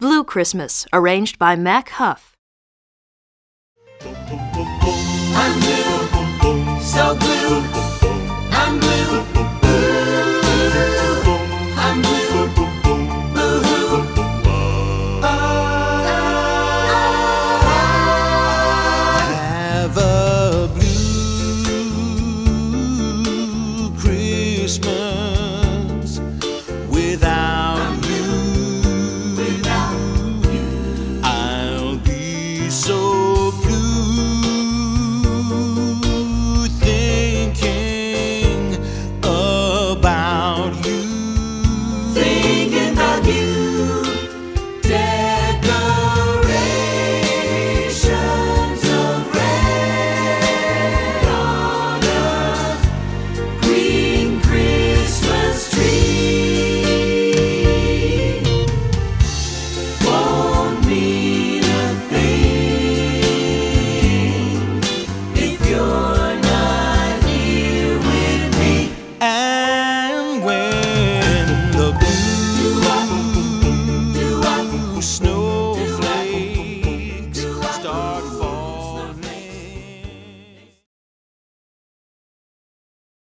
Blue Christmas, arranged by Mac Huff. I'm blue, so blue. I'm blue, I'm blue.